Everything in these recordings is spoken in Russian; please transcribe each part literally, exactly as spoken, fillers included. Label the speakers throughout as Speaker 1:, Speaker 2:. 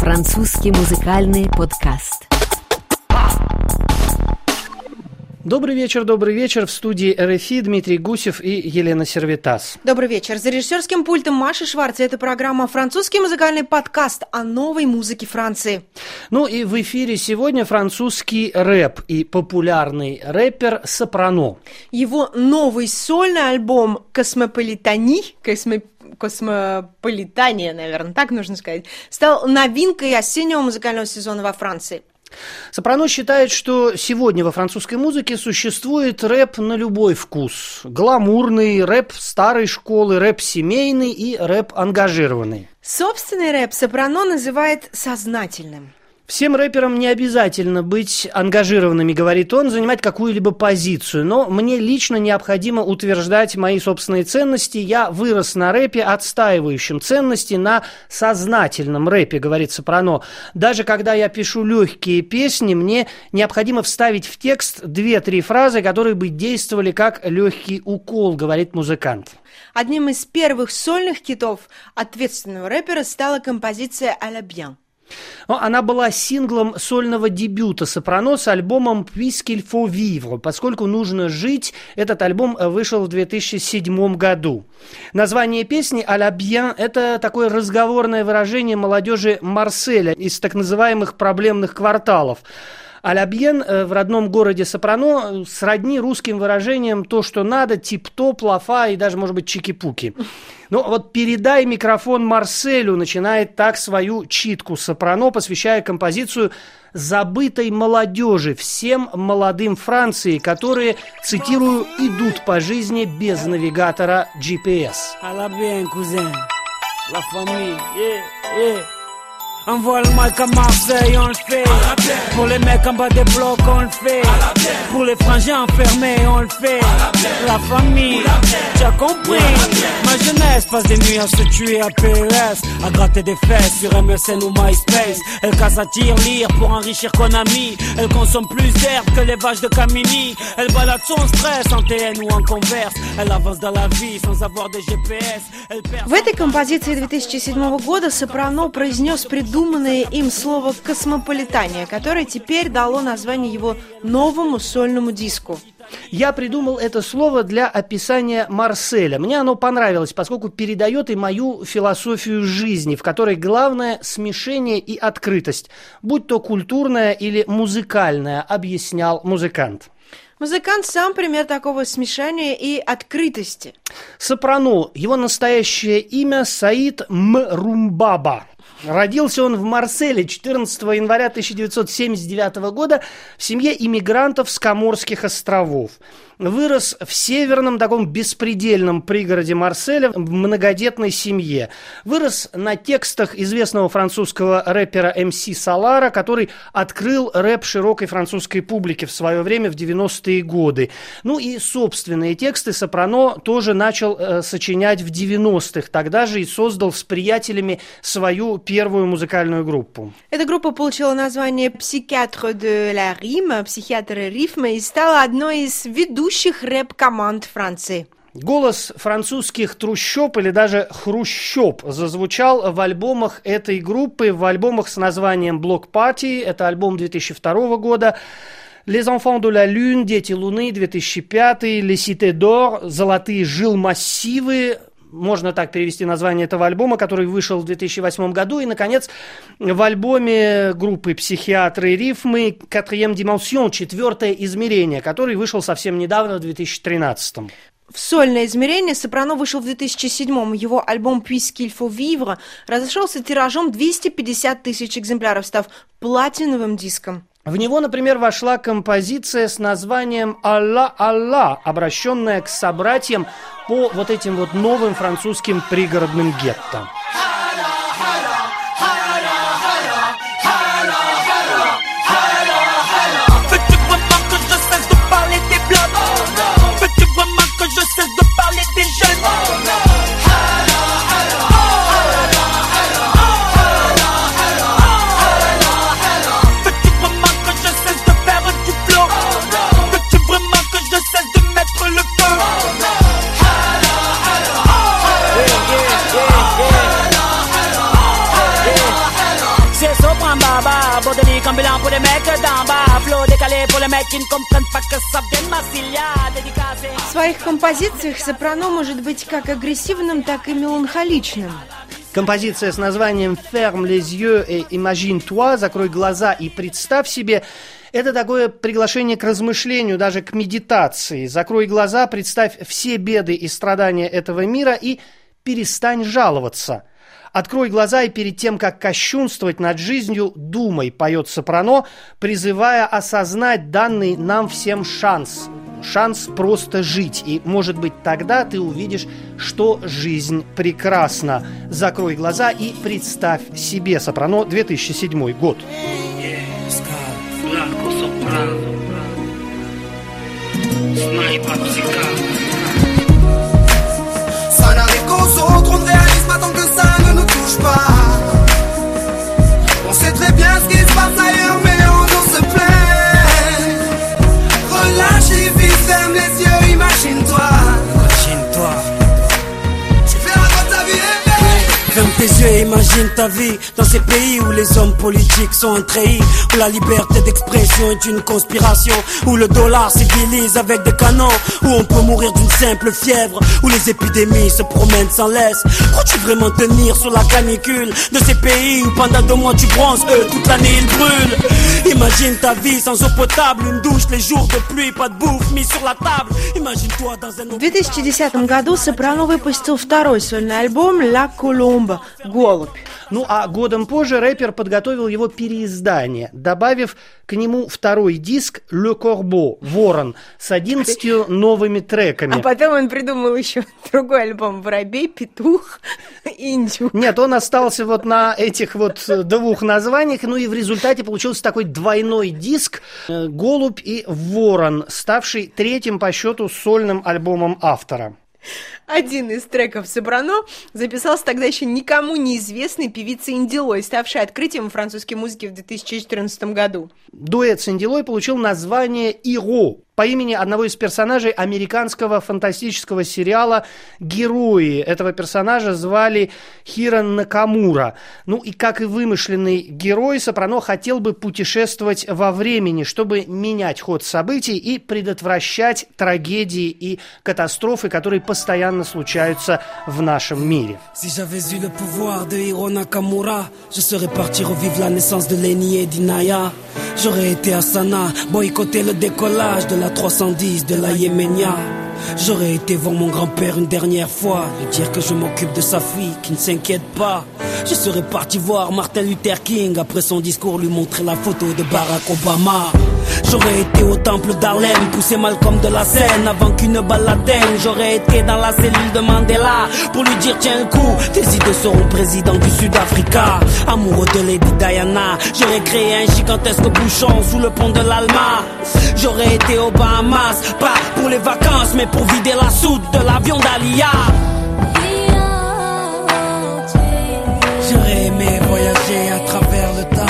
Speaker 1: Французский музыкальный подкаст.
Speaker 2: Добрый вечер, добрый вечер. В студии эр эф и Дмитрий Гусев и Елена Сервитас.
Speaker 3: Добрый вечер. За режиссерским пультом Маша Шварц. Это программа «Французский музыкальный подкаст» о новой музыке Франции.
Speaker 2: Ну и в эфире сегодня французский рэп и популярный рэпер Сопрано.
Speaker 3: Его новый сольный альбом «Космополитани», «Космо... «Космополитания», наверное, так нужно сказать, стал новинкой осеннего музыкального сезона во Франции.
Speaker 2: Сопрано считает, что сегодня во французской музыке существует рэп на любой вкус. Гламурный, рэп старой школы, рэп семейный и рэп ангажированный.
Speaker 3: Собственный рэп Сопрано называет сознательным.
Speaker 2: Всем рэперам не обязательно быть ангажированными, говорит он, занимать какую-либо позицию, но мне лично необходимо утверждать мои собственные ценности. Я вырос на рэпе, отстаивающем ценности, на сознательном рэпе, говорит Сопрано. Даже когда я пишу легкие песни, мне необходимо вставить в текст две-три фразы, которые бы действовали как легкий укол, говорит музыкант.
Speaker 3: Одним из первых сольных хитов ответственного рэпера стала композиция «À la bien».
Speaker 2: Она была синглом сольного дебюта Сопрано с альбомом «Puisqu'il faut vivre», поскольку нужно жить. Этот альбом вышел в две тысячи седьмом году. Название песни «À la bien» – это такое разговорное выражение молодежи Марселя из так называемых проблемных кварталов. «À la bien» в родном городе Сопрано сродни русским выражениям «то, что надо», «тип-топ», «лафа» и даже, может быть, «чики-пуки». Ну вот «Передай микрофон Марселю» начинает так свою читку Сопрано, посвящая композицию забытой молодежи, всем молодым Франции, которые, цитирую, «идут по жизни без навигатора джи пи эс».
Speaker 4: À la bien, cousin, la famille, yeah, yeah. Envoie le mic à Marseille, on le fait. Pour les mecs en bas des blocs, on le fait. Pour les frangins enfermés, on le fait. La famille, tu as compris. Ma jeunesse passe des nuits à se tuer à P E S, à gratter des fesses sur M S N ou MySpace. Elle casse à tir lire pour enrichir Konami. Elle consomme plus d'herbe que les vaches de Camini. Elle balade son stress en T N ou en Converse. Elle avance dans la vie sans avoir de джи пи эс. Elle perd...
Speaker 3: В этой композиции две тысячи седьмого года Сопрано произнес придуманное им слово «космополитания», которое теперь дало название его новому сольному диску.
Speaker 2: Я придумал это слово для описания Марселя. Мне оно понравилось, поскольку передает и мою философию жизни, в которой главное смешение и открытость, будь то культурная или музыкальная, объяснял музыкант.
Speaker 3: Музыкант сам пример такого смешания и открытости.
Speaker 2: Сопрано. Его настоящее имя Саид Мрумбаба. Родился он в Марселе четырнадцатого января тысяча девятьсот семьдесят девятого года в семье иммигрантов с Коморских островов. Вырос в северном таком беспредельном пригороде Марселя в многодетной семье. Вырос на текстах известного французского рэпера эм си Солара, который открыл рэп широкой французской публике в свое время в девяностые годы. Ну и собственные тексты Сопрано тоже начал э, сочинять в девяностых. Тогда же и создал с приятелями свою первую музыкальную группу.
Speaker 3: Эта группа получила название «Psychiatre de la rime», «Психиатры рифмы», и стала одной из ведущих рэп-команд Франции.
Speaker 2: Голос французских трущоб или даже хрущоб зазвучал в альбомах этой группы, в альбомах с названием «Block Party», это альбом две тысячи второго года, «Les enfants de la lune», «Дети луны», две тысячи пятый, «Les cités d'or», «Золотые жилмассивы», можно так перевести название этого альбома, который вышел в две тысячи восьмом году. И, наконец, в альбоме группы «Психиатры рифмы» «Quatrième dimension», «Четвертое измерение», который вышел совсем недавно, в две тысячи тринадцатом.
Speaker 3: В сольное измерение Сопрано вышел в две тысячи седьмом. Его альбом «Puisqu'il faut vivre» разошелся тиражом двести пятьдесят тысяч экземпляров, став платиновым диском.
Speaker 2: В него, например, вошла композиция с названием «Алла, Алла», обращенная к собратьям по вот этим вот новым французским пригородным гетто.
Speaker 4: Yeah, yeah, yeah, yeah. ambulants pour les mecs d'en bas. Flow décalé pour les mecs qui ne comprennent pas que ça vient de Marsilia. Dédicacé.
Speaker 3: В своих композициях сопрано может быть как агрессивным, так и меланхоличным.
Speaker 2: Композиция с названием «Ferme les yeux et imagine-toi» «Закрой глаза и представь себе» — это такое приглашение к размышлению, даже к медитации. Закрой глаза, представь все беды и страдания этого мира и перестань жаловаться. Открой глаза и перед тем, как кощунствовать над жизнью, думай, поет сопрано, призывая осознать данный нам всем шанс. Шанс просто жить. И, может быть, тогда ты увидишь, что жизнь прекрасна. Закрой глаза и представь себе. Сопрано, две тысячи седьмой год.
Speaker 5: Ça n'arrive qu'aux autres, on ne réalise pas tant que ça ne nous touche pas. On sait très bien ce qui se passe ailleurs, mais on en se plaint. Relâche et vis, ferme les yeux, imagine-toi.
Speaker 4: Imagine-toi.
Speaker 5: Tu verras quand ta vie est belle.
Speaker 4: Ferme tes yeux et imagine ta vie dans ces pays où les hommes politiques sont trahis, où la liberté d'expression est une conspiration, où le dollar civilise avec des canons, où on peut mourir d'une simple fièvre, où les épidémies se promènent sans laisse. Crois-tu vraiment tenir sur la canicule de ces pays où pendant deux mois tu bronzes, eux toute l'année ils brûlent? Imagine ta vie sans eau potable, une douche les jours de pluie, pas de bouffe mis sur la table. Imagine-toi dans un...
Speaker 3: В две тысячи десятом году Сопрано выпустил второй сольный альбом «Ла Коломба» «Голубь».
Speaker 2: Ну а годом позже рэпер подготовил его переиздание, добавив к нему второй диск «Le Corbeau» «Ворон» с одиннадцатью новыми треками.
Speaker 3: А потом он придумал еще другой альбом «Воробей», «Петух», «Индюк».
Speaker 2: Нет, он остался вот на этих вот двух названиях, ну и в результате получился такой двойной диск «Голубь» и «Ворон», ставший третьим по счету сольным альбомом автора.
Speaker 3: Один из треков Сопрано записался тогда еще никому неизвестной певицей Инди Лой, ставшей открытием французской музыки в две тысячи четырнадцатом году.
Speaker 2: Дуэт с Инди Лой получил название «Иро» по имени одного из персонажей американского фантастического сериала «Герои». Этого персонажа звали Хиро Накамура. Ну и как и вымышленный герой, Сопрано хотел бы путешествовать во времени, чтобы менять ход событий и предотвращать трагедии и катастрофы, которые постоянно случаются в нашем мире.
Speaker 4: Si j'avais eu le pouvoir de Hiro Nakamura, je serais parti revivre la naissance de Lenny et d'Inaya. J'aurais été à Sanaa, boycotter le décollage de la trois cent dix de la Yéménia. J'aurais été voir mon grand-père une dernière fois, lui dire que je m'occupe de sa fille, qui ne s'inquiète pas. Je serais parti voir Martin Luther King, après son discours lui montrer la photo de Barack Obama. J'aurais été au temple d'Harlem, pousser Malcolm de la scène avant qu'une balle l'atteigne. J'aurais été dans la cellule de Mandela pour lui dire tiens le coup, tes idées seront président du Sud-Africa. Amoureux de Lady Diana, j'aurais créé un gigantesque bouchon sous le pont de l'Alma. J'aurais été aux Bahamas, pas pour les vacances mais pour vider la soute de l'avion d'Alia. J'aurais aimé voyager à travers le temps.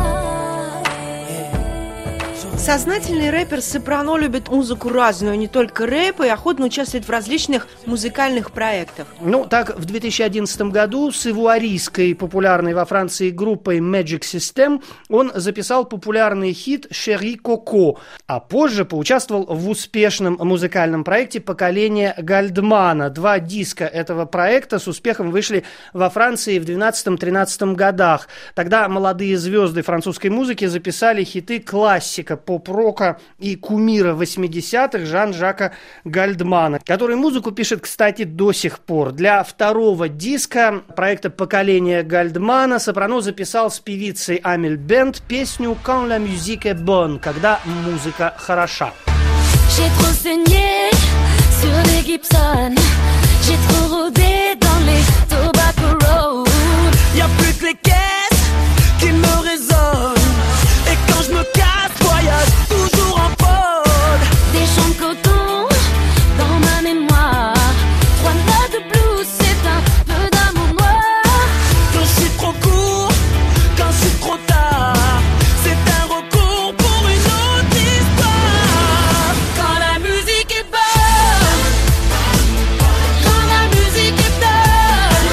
Speaker 3: Сознательный рэпер Сопрано любит музыку разную, не только рэп, и охотно участвует в различных музыкальных проектах.
Speaker 2: Ну, так, в две тысячи одиннадцатом году с ивуарийской, популярной во Франции группой Magic System он записал популярный хит «Шери Коко», а позже поучаствовал в успешном музыкальном проекте «Поколение Гальдмана». Два диска этого проекта с успехом вышли во Франции в двенадцатом-тринадцатом годах. Тогда молодые звезды французской музыки записали хиты классика поп-рока и кумира восьмидесятых Жан-Жака Гальдмана, который музыку пишет, кстати, до сих пор. Для второго диска проекта «Поколение Гальдмана» Сопрано записал с певицей Амель Бент песню «Quand la musique est bonne», когда музыка хороша.
Speaker 6: J'ai trop saigné sur les Gibson, j'ai trop rodé dans les Tobacco Road.
Speaker 4: Y'a plus que les caisses qui me résonnent, et quand je me casse, voyage toujours en pôle.
Speaker 6: Des champs de coton dans ma mémoire, trois notes de blues, c'est un peu d'amour noir.
Speaker 4: Quand je suis trop court, quand je suis trop tard, c'est un recours pour une autre histoire.
Speaker 6: Quand la musique est bonne, quand la musique est bonne,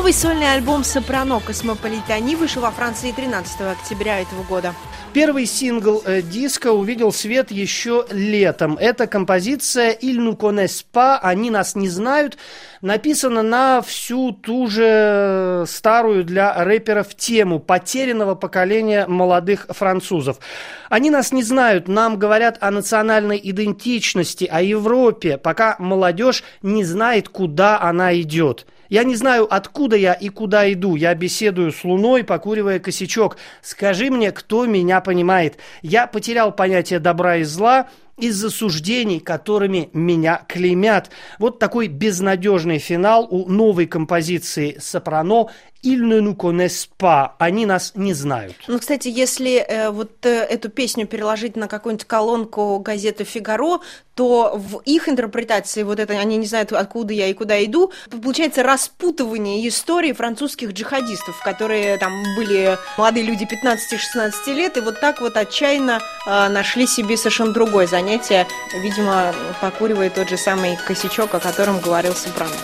Speaker 3: Новый сольный альбом «Сопрано» «Космополитани» вышел во Франции тринадцатого октября этого года.
Speaker 2: Первый сингл э, диска увидел свет еще летом. Это композиция «Ils nous connaissent pas», «Они нас не знают», написана на всю ту же старую для рэперов тему потерянного поколения молодых французов. Они нас не знают, нам говорят о национальной идентичности, о Европе, пока молодежь не знает, куда она идет. Я не знаю, откуда я и куда иду. Я беседую с луной, покуривая косячок. Скажи мне, кто меня понимает. Я потерял понятие добра и зла из-за суждений, которыми меня клеймят. Вот такой безнадежный финал у новой композиции «Сопрано». «Ils ne nous connaissent pas», они нас не знают.
Speaker 3: Ну, кстати, если э, вот э, эту песню переложить на какую-нибудь колонку газеты «Фигаро», то в их интерпретации вот это «они не знают, откуда я и куда иду», получается распутывание истории французских джихадистов, которые там были молодые люди пятнадцати-шестнадцати лет, и вот так вот отчаянно э, нашли себе совершенно другое занятие, видимо, покуривая тот же самый косячок, о котором говорил Сопрано.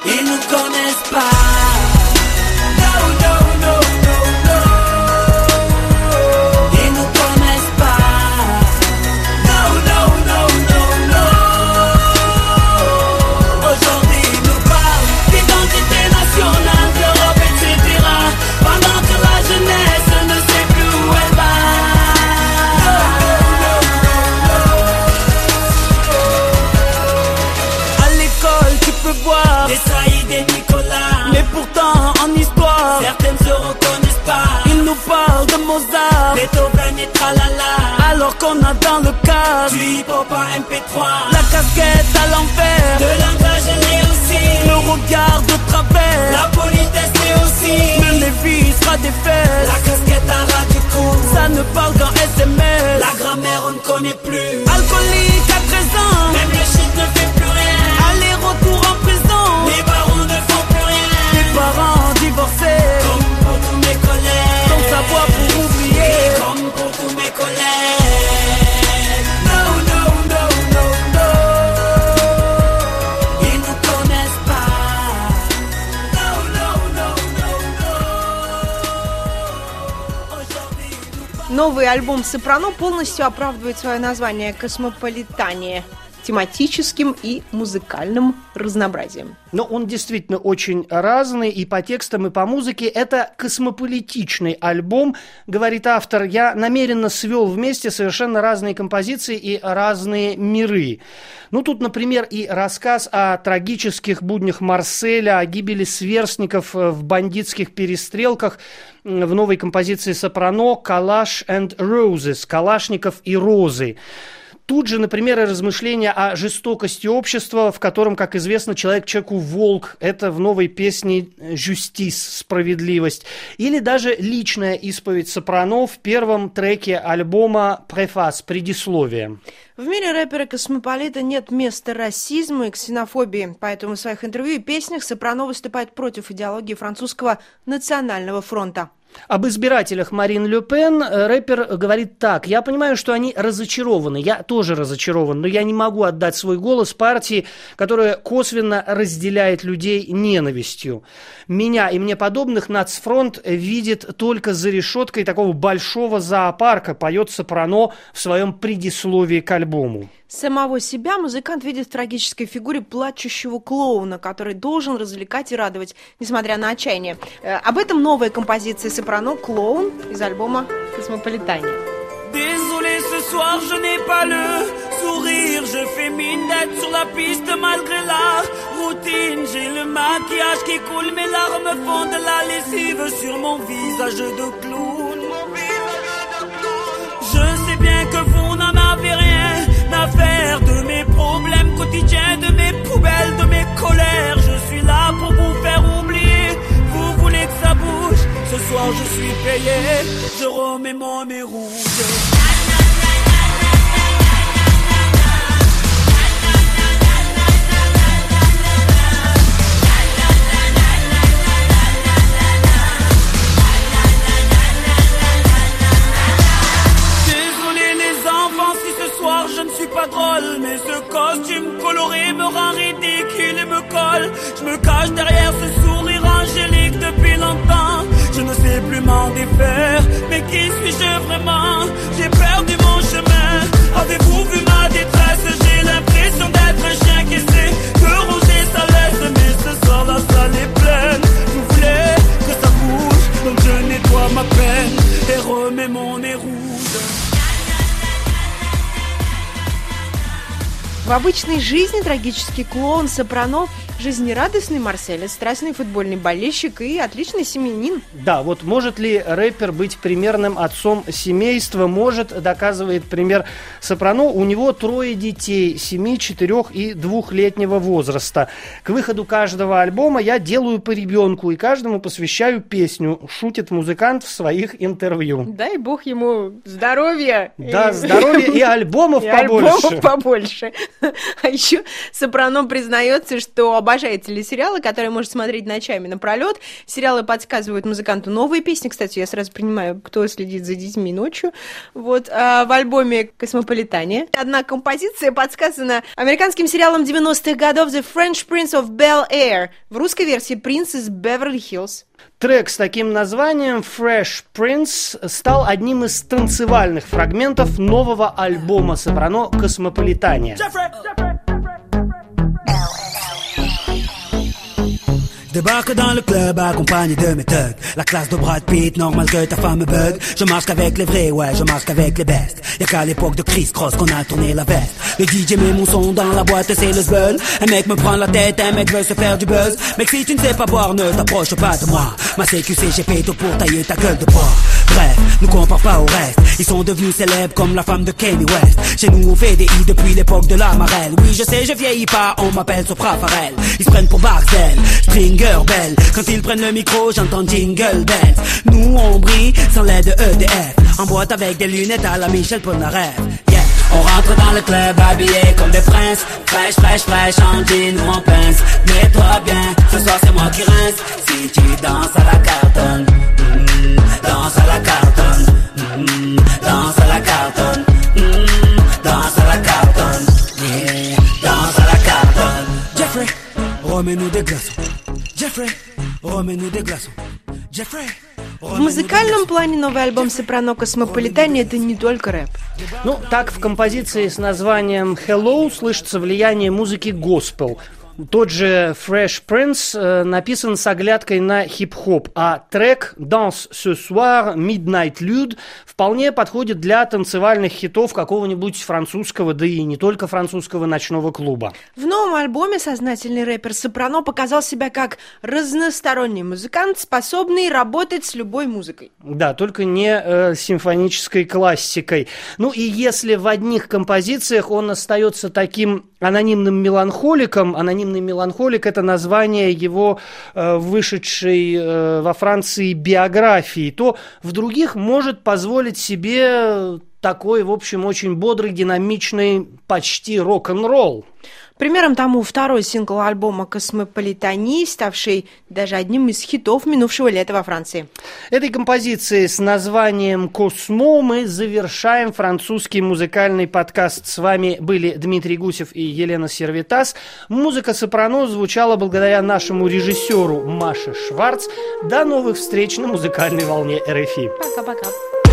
Speaker 4: Des Saïd et Nicolas, mais pourtant en histoire certaines se reconnaissent pas. Ils nous parlent de Mozart, Beethoven et tralala, alors qu'on a dans le cadre du hip-hop en M P trois la casquette à l'envers, de langage est aussi, le regard de travers, la politesse est aussi, le Lévi sera des fesses, la casquette à ras du cou, ça ne parle qu'en S M S, la grammaire on ne connaît plus, alcoolique à treize ans, même le shit ne fait plus rien, aller-retour en prison, les barons ne font plus rien, les parents divorcés, comme pour tous mes collègues, sans savoir pour oublier, comme pour tous mes collègues. No, no, no, no, no, ils nous connaissent pas. No, no, no, no, no. Aujourd'hui, nous...
Speaker 3: Новый альбом «Сопрано» полностью оправдывает свое название «Космополитания» тематическим и музыкальным разнообразием.
Speaker 2: Но он действительно очень разный, и по текстам, и по музыке. Это космополитичный альбом, говорит автор. Я намеренно свел вместе совершенно разные композиции и разные миры. Ну, тут, например, и рассказ о трагических буднях Марселя, о гибели сверстников в бандитских перестрелках в новой композиции «Сопрано» «Калаш and Roses» «Калашников и розы». Тут же, например, и размышления о жестокости общества, в котором, как известно, человек человеку волк. Это в новой песне «Justice» «Справедливость». Или даже личная исповедь Сопрано в первом треке альбома «Префас» «Предисловие».
Speaker 3: В мире рэпера-космополита нет места расизму и ксенофобии, поэтому в своих интервью и песнях Сопрано выступает против идеологии французского национального фронта.
Speaker 2: Об избирателях Марин Ле Пен рэпер говорит так: «Я понимаю, что они разочарованы, я тоже разочарован, но я не могу отдать свой голос партии, которая косвенно разделяет людей ненавистью. Меня и мне подобных нацфронт видит только за решеткой такого большого зоопарка», поет Сопрано в своем предисловии к альбому.
Speaker 3: Самого себя музыкант видит в трагической фигуре плачущего клоуна, который должен развлекать и радовать, несмотря на отчаяние. Э, об этом новая композиция Сопрано «Клоун» из альбома «Космополитания».
Speaker 4: Désolé, ce soir je n'ai pas le sourire. Je fais mine d'être sur la piste malgré la routine. J'ai le maquillage qui coule, mes larmes font de la lessive sur mon visage de clown. Je sais bien que vous n'en avez rien à faire de mes problèmes quotidiens, de mes poubelles, de mes colères. Je suis là pour vous faire oublier. Vous voulez que ça bouge? Ce soir je suis payé. Je remets mon nez rouge. Je ne suis pas drôle, mais ce costume coloré me rend ridicule et me colle. Je me cache derrière ce sourire angélique ne sais plus m'en défaire. Mais qui suis-je vraiment? J'ai perdu mon chemin. Avez-vous vu ma détresse? J'ai l'impression d'être un chien qui essaie de ronger sa laisse. Mais ce soir la salle est pleine. Vous voulez que ça bouge, donc je nettoie ma peine et remets mon nez rouge.
Speaker 3: В обычной жизни трагический клоун Сопрано жизнерадостный марселец, страстный футбольный болельщик и отличный семьянин.
Speaker 2: Да, вот может ли рэпер быть примерным отцом семейства? Может, доказывает пример Сопрано. У него трое детей, семи, четырех и двухлетнего возраста. К выходу каждого альбома я делаю по ребенку и каждому посвящаю песню, шутит музыкант в своих интервью.
Speaker 3: Дай бог ему здоровья.
Speaker 2: Да,
Speaker 3: и...
Speaker 2: здоровья и альбомов
Speaker 3: и
Speaker 2: побольше.
Speaker 3: альбомов побольше. А еще Сопрано признается, что обожает телесериалы, которые может смотреть ночами напролет. Сериалы подсказывают музыканту новые песни. Кстати, я сразу понимаю, кто следит за детьми ночью. Вот. А в альбоме «Космополитания» одна композиция подсказана американским сериалом девяностых годов «The Fresh Prince of Bel-Air». В русской версии «Принц из Беверли-Хиллз».
Speaker 2: Трек с таким названием «Fresh Prince» стал одним из танцевальных фрагментов нового альбома Сопрано «Космополитания».
Speaker 4: Débarque dans le club accompagné de mes thugs. La classe de Brad Pitt, normal que ta femme me bug. Je marche qu'avec les vrais, ouais, je marche qu'avec les bestes. Y'a qu'à l'époque de Chris Cross qu'on a tourné la veste. Le D J met mon son dans la boîte, c'est le zbeul. Un mec me prend la tête, un mec veut se faire du buzz. Mec, si tu ne sais pas boire, ne t'approche pas de moi. Ma C Q C, j'ai fait tout pour tailler ta gueule de bois. Bref, nous compare pas au reste. Ils sont devenus célèbres comme la femme de Kanye West. Chez nous on fait des hits depuis l'époque de la marelle. Oui je sais je vieillis pas, on m'appelle Sopra Farel. Ils se prennent pour Barcel, Stringer Bell. Quand ils prennent le micro j'entends Jingle Bells. Nous on brille sans l'aide de E D F. En boîte avec des lunettes à la Michel Polnareff. Yeah. On rentre dans le club habillé comme des princes. Fraîche, fraîche, fraîche, en jean ou en pince. Mets-toi bien, ce soir c'est moi qui rince. Si tu danses à la cartonne, mm, danse à la cartonne, mm, danse à la cartonne, mm, danse à la cartonne, yeah, danse à la cartonne. Jeffrey, remets-nous des glaçons. Jeffrey, remets-nous des glaçons. Jeffrey.
Speaker 3: В музыкальном плане новый альбом Сопрано «Космополитания» — это не только рэп.
Speaker 2: Ну, так в композиции с названием «Hello» слышится влияние музыки госпел. Тот же Fresh Prince э, написан с оглядкой на хип-хоп, а трек «Danse ce soir, Midnight Lude» вполне подходит для танцевальных хитов какого-нибудь французского, да и не только французского ночного клуба.
Speaker 3: В новом альбоме сознательный рэпер Сопрано показал себя как разносторонний музыкант, способный работать с любой музыкой.
Speaker 2: Да, только не э, симфонической классикой. Ну и если в одних композициях он остается таким анонимным меланхоликом, анонимный меланхолик — это название его э, вышедшей э, во Франции биографии, то в других может позволить себе такой, в общем, очень бодрый, динамичный, почти рок-н-ролл.
Speaker 3: Примером тому второй сингл альбома «Космополитании», ставший даже одним из хитов минувшего лета во Франции.
Speaker 2: Этой композицией с названием «Космо» мы завершаем французский музыкальный подкаст. С вами были Дмитрий Гусев и Елена Сервитас. Музыка Сопрано звучала благодаря нашему режиссеру Маше Шварц. До новых встреч на музыкальной волне эр эф и.
Speaker 3: Пока-пока.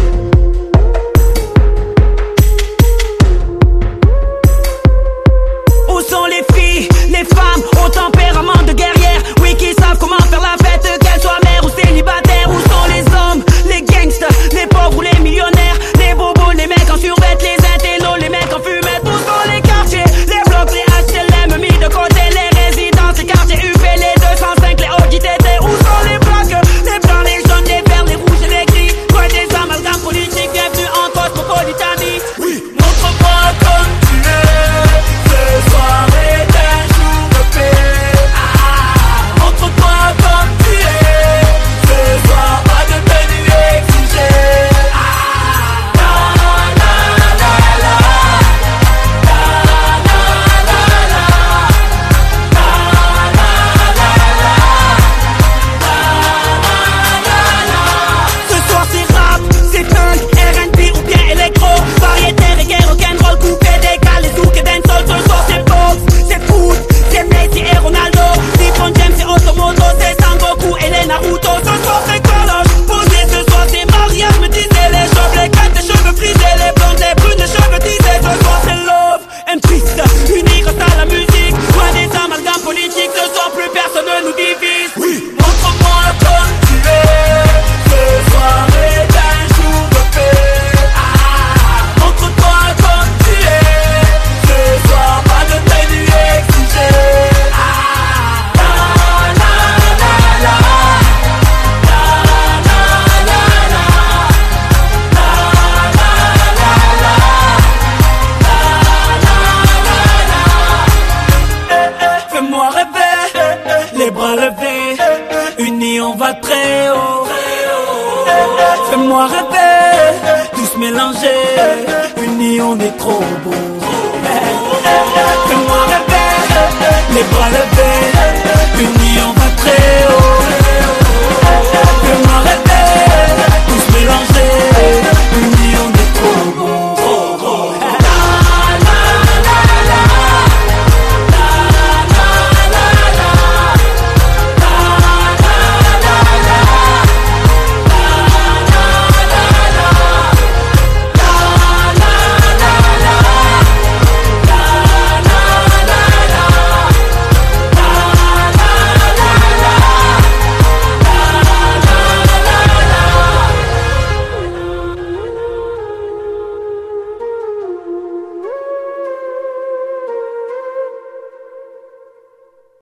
Speaker 4: Où sont les filles, les femmes au tempérament de guerrière? Oui, qui savent comment faire la fête, qu'elles soient mères ou célibataires. Où sont les hommes, les gangsters, les pauvres ou les millionnaires? Les bobos, les mecs en survêt, les intellos, les mecs en fumette. Où sont les quartiers, les blocs, les H L M mis de côté? Les résidences, les quartiers U P, les deux cent cinq, les O J T T. Où sont les plaques, les blancs, les jaunes, les verts, les rouges et les gris? Loin des armes à les bras levés, unis on va très haut. Fais-moi rêver, tous mélangés, unis on est trop beau. Fais-moi rêver, les bras levés.